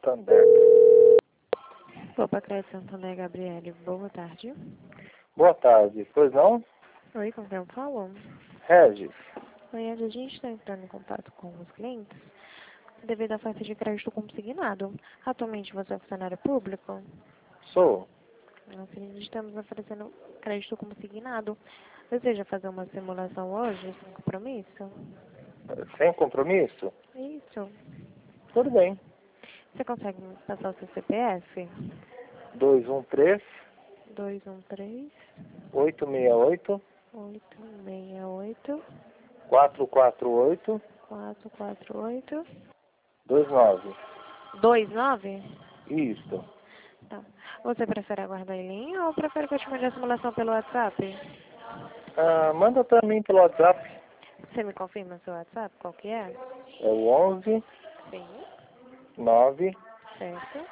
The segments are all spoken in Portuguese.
Santander. Opa, Crédito Santander, Gabriele. Boa tarde. Boa tarde. Pois não? Oi, com quem eu falo? Regis. Oi, a gente está entrando em contato com os clientes devido à oferta de crédito consignado. Atualmente você é funcionário público? Sou. Nós estamos oferecendo crédito consignado. Deseja fazer uma simulação hoje, sem compromisso? Sem compromisso? Isso. Tudo bem. Você consegue me passar o seu CPF? 213 213 868 868 448 448 29. 29? Isso. Tá. Você prefere aguardar em linha ou prefere que eu te mande a simulação pelo WhatsApp? Manda para mim pelo WhatsApp. Você me confirma seu WhatsApp? Qual que é? É o 11 Sim. 9 Certo.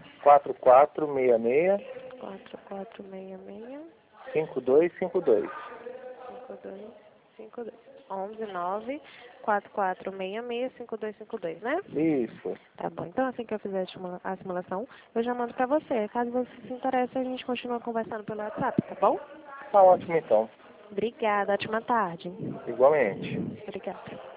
4466 4466 5252. 5252. 11 9 4466 5252, né? Isso. Tá bom. Então, assim que eu fizer a simulação, eu já mando pra você. Caso você se interesse, a gente continua conversando pelo WhatsApp, tá bom? Tá ótimo então. Obrigada. Ótima tarde. Igualmente. Obrigada.